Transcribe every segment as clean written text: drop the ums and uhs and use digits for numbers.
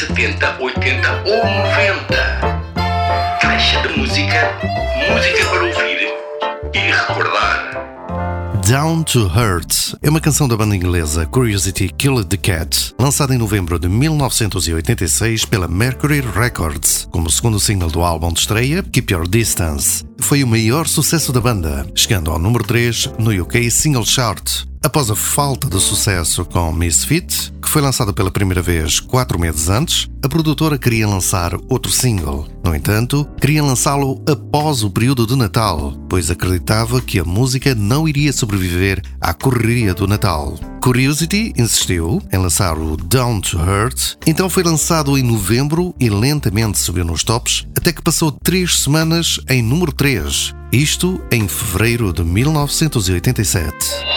70, 80 ou 90. Caixa de música, música para ouvir e recordar. Down to Earth é uma canção da banda inglesa Curiosity Killed the Cat, lançada em novembro de 1986 pela Mercury Records, como segundo single do álbum de estreia Keep Your Distance. Foi o maior sucesso da banda, chegando ao número 3 no UK Single Chart. Após a falta de sucesso com Misfit, que foi lançado pela primeira vez 4 meses antes, a produtora queria lançar outro single. No entanto, queria lançá-lo após o período de Natal, pois acreditava que a música não iria sobreviver à correria do Natal. Curiosity insistiu em lançar o Down to Earth, então foi lançado em novembro e lentamente subiu nos tops, até que passou 3 semanas em número 3, isto em fevereiro de 1987.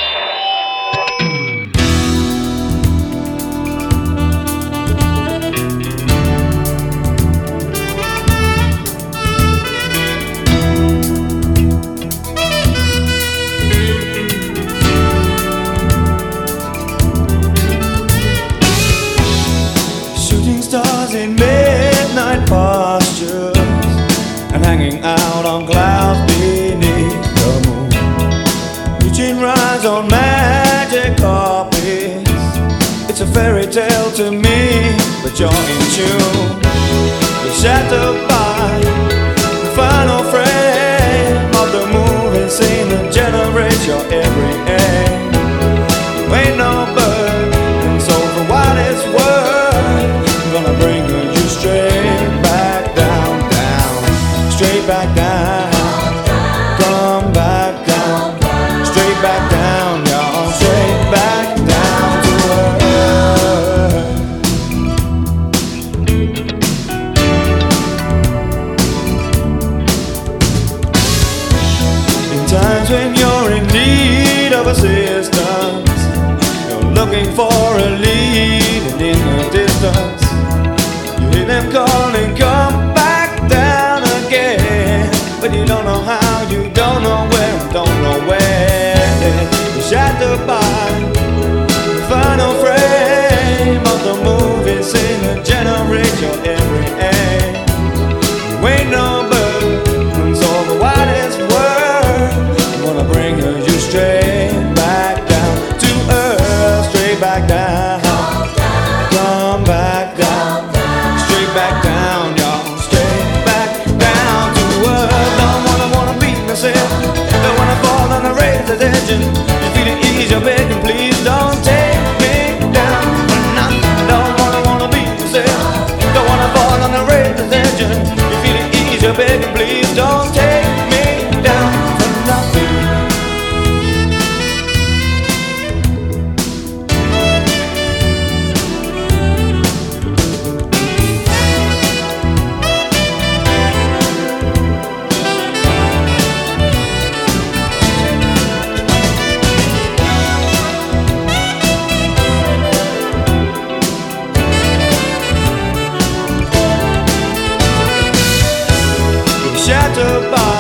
In midnight postures and hanging out on clouds beneath the moon, reaching rides on magic carpets. It's a fairy tale to me, but you're in tune. You're shattered by the final frame of the moving scene that generates your every aim. You ain't no bird, and so for what it's worth, gonna bring you straight back down, down, straight back down, come back down, straight back down, y'all, straight back down to earth. In times when you're in need of assistance, you're looking for a lead, and in the distance hear them calling, come back down again. But you don't know how, you don't know where, don't know when. You're shattered by the final frame of the movie scene that generates your every aim. You ain't no bird, and so for what it's worth, I wanna bring you straight back down to earth, straight back down, come back down. Back down, y'all, straight back down to earth. Don't wanna beat myself, don't wanna fall on the razor's edge. You feel it ease, you're begging, please don't take me down. Don't wanna beat myself, don't wanna fall on the razor's edge. You feel it ease, you're begging, please don't take me down for nothing. Shattered by